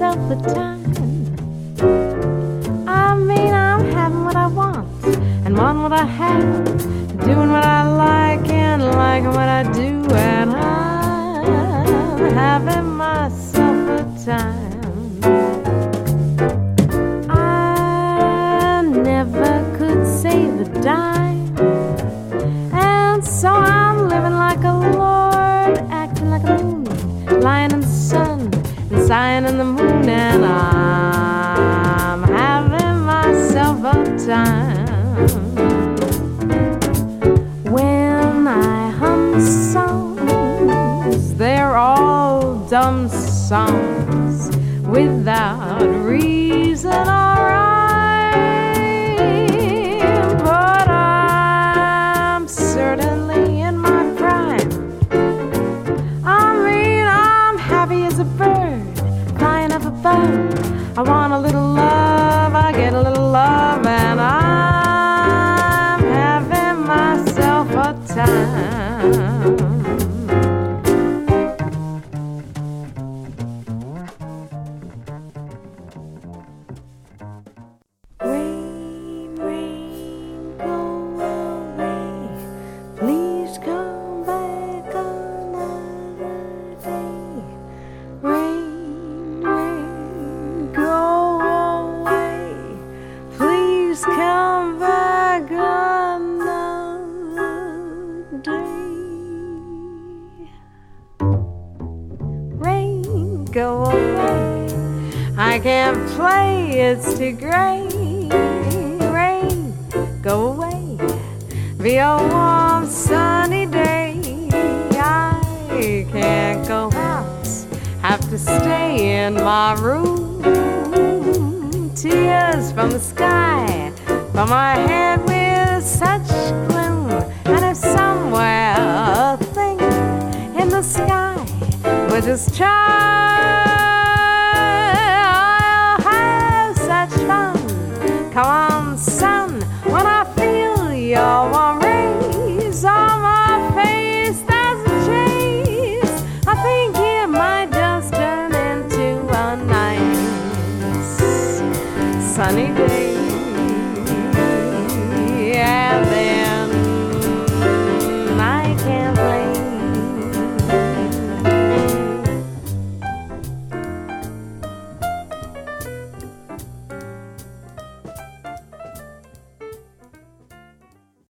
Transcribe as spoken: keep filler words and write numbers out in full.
myself a time. I mean, I'm having what I want and want what I have, doing what I like and liking what I do, and I'm having myself a time. I never could save a dime, and so I'm living like a lord, acting like a moon, lying in the sun and sighing in the moon, and I'm having myself a time. When I hum songs, they're all dumb songs without reason or rhyme, but I'm certainly in my prime. I mean, I'm happy as a bird flying up above. I want a little love, I get a little love, and I'm having myself a time. Rain, rain, go away. Please come back another day. Rain, rain, go away. Please come back another day. Rain, go away. I can't play, it's too gray. Rain, go away. Be a warm, sunny day. I can't go out, have to stay in my room. Tears from the sky, but my head with such gloom. And if somewhere a thing in the sky would just try, I'll have such fun. Come on, sun, when I feel your warm rays on my face, there's a chase. I think it might just turn into a nice sunny day.